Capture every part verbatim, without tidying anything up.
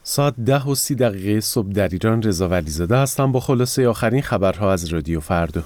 ساعت ده و سی دقیقه صبح در ایران. رضا ولیزاده هستم با خلاصه آخرین خبرها از رادیو فردا.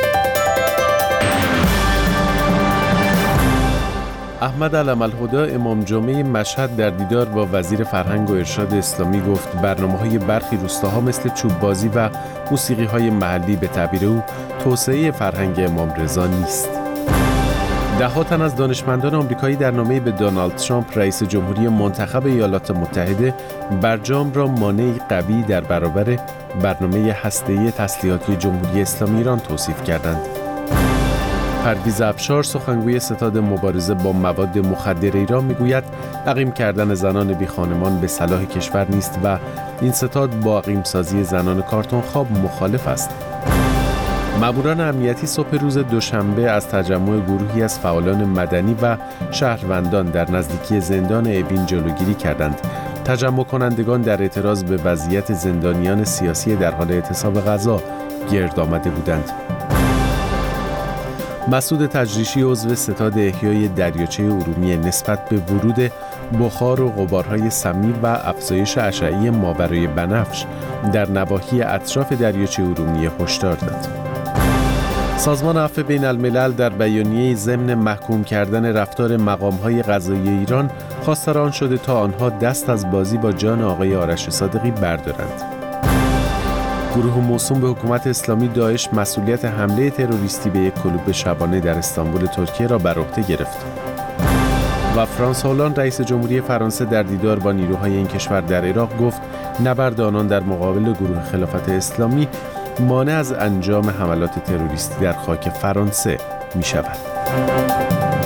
احمد علم‌الهدی امام جمعه مشهد در دیدار با وزیر فرهنگ و ارشاد اسلامی گفت برنامه‌های برخی روستاها مثل چوب بازی و موسیقی‌های محلی به تعبیر او توسعه فرهنگ امام رضا نیست. ده تن از دانشمندان آمریکایی در نامه‌ای به دونالد ترامپ رئیس جمهوری منتخب ایالات متحده برجام را مانعی قوی در برابر برنامه هسته‌ای تسلیحاتی جمهوری اسلامی ایران توصیف کردند. پرویز افشار سخنگوی ستاد مبارزه با مواد مخدر ایران میگوید اقیم کردن زنان بی خانمان به صلاح کشور نیست و این ستاد با اقیم سازی زنان کارتون خواب مخالف است. ماموران امنیتی صبح روز دوشنبه از تجمع گروهی از فعالان مدنی و شهروندان در نزدیکی زندان اوین جلوگیری کردند. تجمع کنندگان در اعتراض به وضعیت زندانیان سیاسی در حال اعتصاب غذا گرد آمده بودند. مسعود تجریشی عضو ستاد احیای دریاچه ارومیه نسبت به ورود بخار و غبارهای سمی و افزایش اشعه‌ای ماورای بنفش در نواحی اطراف دریاچه ارومیه هشدار داد. سازمان عفو بین الملل در بیانیه ضمن محکوم کردن رفتار مقام‌های قضایی ایران خواستار آن شده تا آنها دست از بازی با جان آقای آرش صادقی بردارند. گروه موسوم به حکومت اسلامی داعش مسئولیت حمله تروریستی به یک کلوب شبانه در استانبول ترکیه را بر عهده گرفت. و فرانس هولند رئیس جمهوری فرانسه در دیدار با نیروهای این کشور در عراق گفت نبرد آنان در مقابل گروه خلافت اسلامی مانع از انجام حملات تروریستی در خاک فرانسه می شود.